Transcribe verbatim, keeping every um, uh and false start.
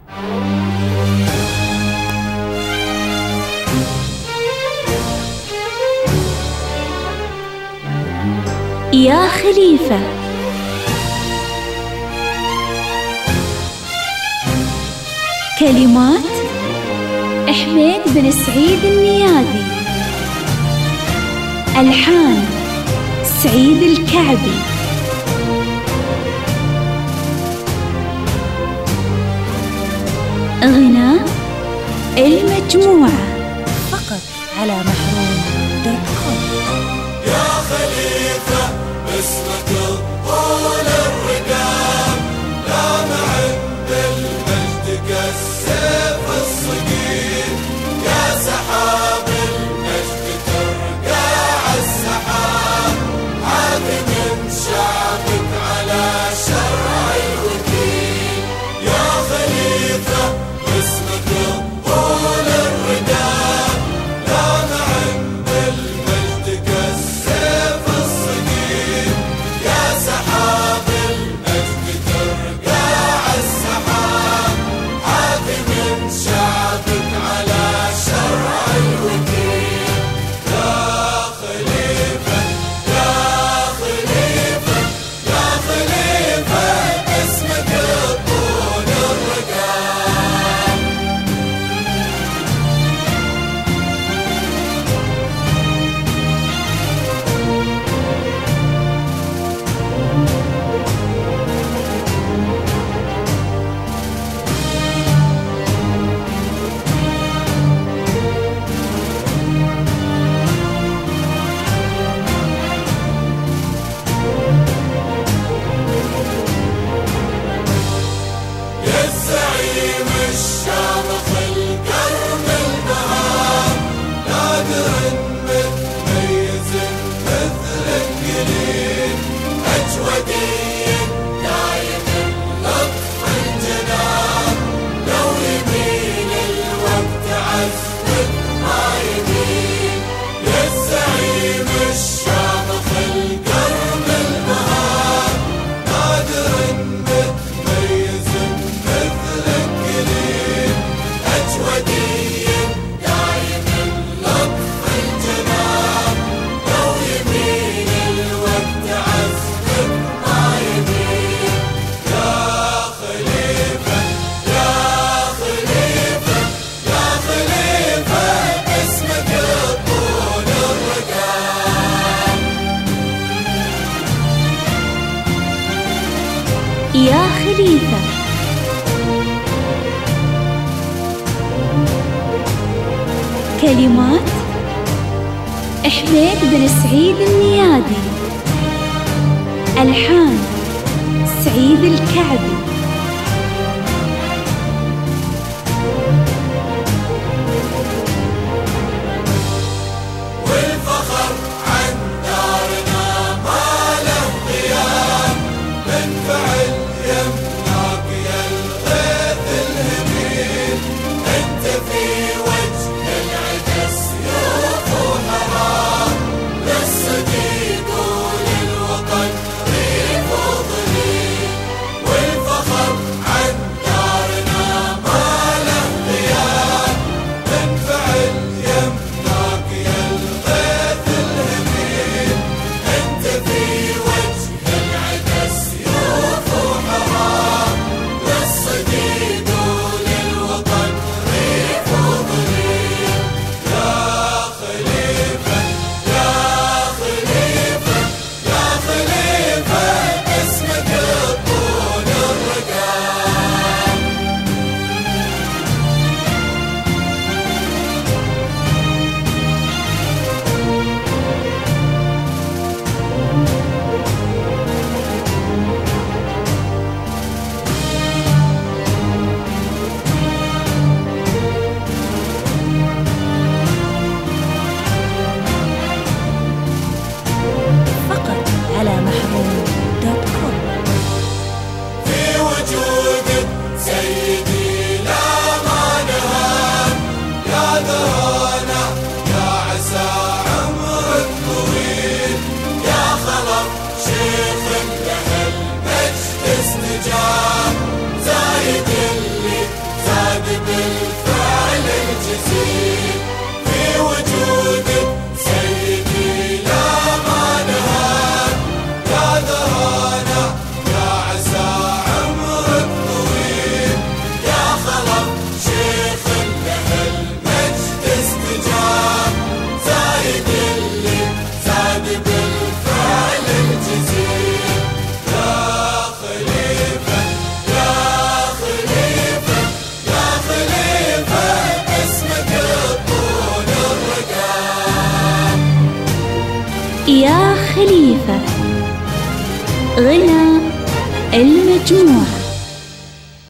يا خليفة. كلمات حميد بن سعيد النيادي، ألحان سعيد الكعبي. غناء المجموعة، فقط على محروم دوت كوم. يا خليفة باسمك الطول الرقاب، لامع بالمجد كالسيف الصقيل، يا سحاب المجد ترقع السحاب، عادي من شعبك على شرع الوكيل. يا خليفة باسمك الطول الرقاب، لامع بالمجد كالسيف الصقيل، يا سحاب المجد ترقع السحاب، عادي من شعبك على شرع الوكيل. يا خليفة يا خليفة يا خليفة اسمك الطول الرقاب. يا الزعيم الشامخ الكرم البهار، نادر متميز مثلك قليل، أجودي دايم اللطف الجنان، لو يميل الوقت عزمك ما يميل. يا الزعيم الشامخ الكرم البهار، نادر متميز مثلك قليل، أجودي دايم اللطف الجنان، لو يميل الوقت عزمك ما يميل. يا خليفة يا خليفة يا خليفة اسمك الطول الرقاب. يا خليفة. كلمات حميد بن سعيد النيادي، ألحان سعيد الكعبي. والفخر عن دارنا ما له قيام، من فعل يمناك يا الغيث الهميل، انت في وجه العدا سيوف وحرام، للصديق وللوطن ريف وضليل. والفخر يا خليفة. غنى المجموعة.